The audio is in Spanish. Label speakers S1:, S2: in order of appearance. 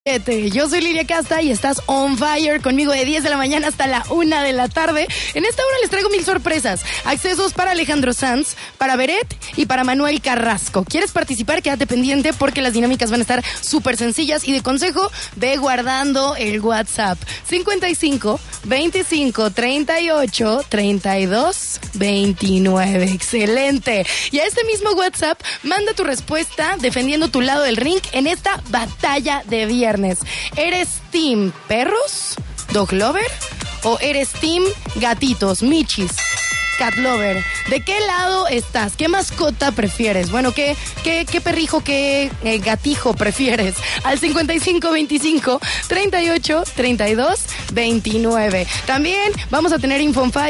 S1: Yo soy Lilia Casta y estás on fire conmigo de 10 de la mañana hasta la 1 de la tarde. En esta hora les traigo 1000 sorpresas. Accesos para Alejandro Sanz, para Beret y para Manuel Carrasco. ¿Quieres participar? Quédate pendiente porque las dinámicas van a estar súper sencillas. Y de consejo, ve guardando el WhatsApp. 55 25 38 32 29. Excelente. Y a este mismo WhatsApp, manda tu respuesta defendiendo tu lado del ring en esta batalla de viernes. ¿Eres team perros, dog lover, o eres team gatitos, michis, cat lover? ¿De qué lado estás? ¿Qué mascota prefieres? Bueno, ¿qué perrijo, qué gatijo prefieres? Al 55 25 38 32 29. También vamos a tener InfoFire